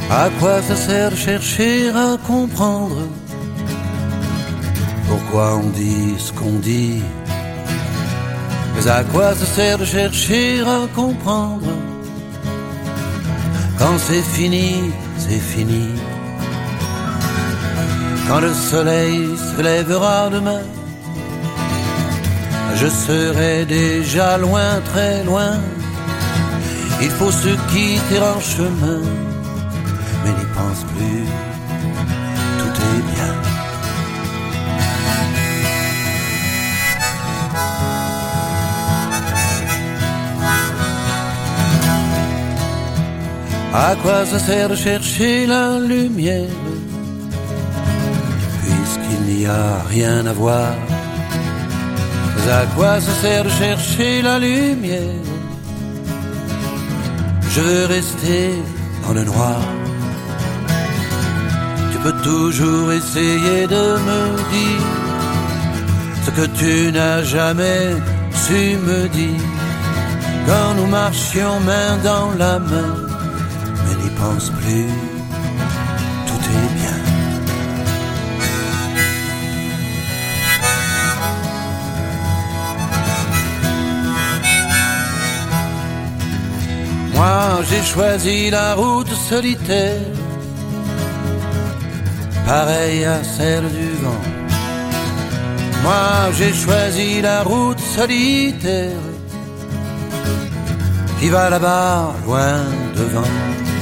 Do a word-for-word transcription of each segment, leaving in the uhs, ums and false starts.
À quoi ça sert de chercher à comprendre pourquoi on dit ce qu'on dit? Mais à quoi ça sert de chercher à comprendre quand c'est fini, c'est fini? Quand le soleil se lèvera demain, je serai déjà loin, très loin. Il faut se quitter en chemin, mais n'y pense plus, tout est bien. À quoi ça sert de chercher la lumière puisqu'il n'y a rien à voir? Mais à quoi ça sert de chercher la lumière? Je veux rester dans le noir. Tu peux toujours essayer de me dire ce que tu n'as jamais su me dire quand nous marchions main dans la main. Mais n'y pense plus, tout est bien. Moi j'ai choisi la route solitaire, pareille à celle du vent. Moi j'ai choisi la route solitaire qui va là-bas, loin devant.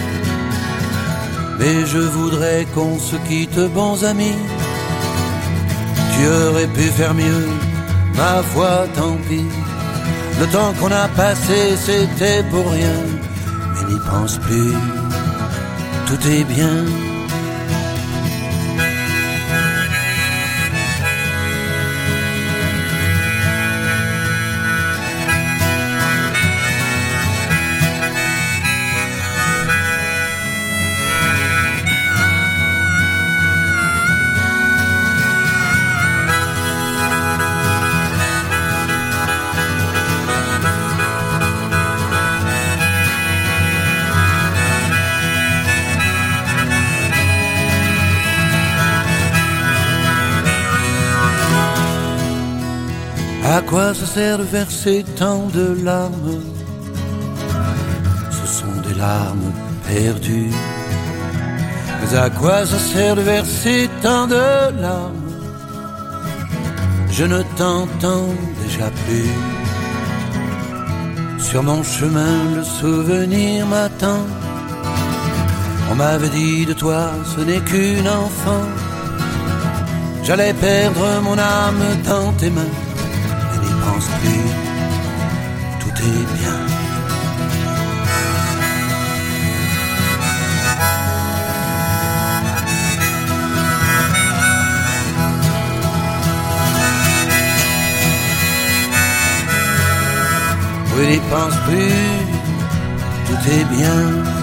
Mais je voudrais qu'on se quitte, bons amis. Tu aurais pu faire mieux, ma foi, tant pis. Le temps qu'on a passé, c'était pour rien. Mais n'y pense plus, tout est bien. À quoi ça sert de verser tant de larmes? Ce sont des larmes perdues. Mais à quoi ça sert de verser tant de larmes? Je ne t'entends déjà plus. Sur mon chemin, le souvenir m'attend. On m'avait dit de toi, ce n'est qu'une enfant. J'allais perdre mon âme dans tes mains. Pense plus, tout est bien. Oui, n'y pense plus, tout est bien.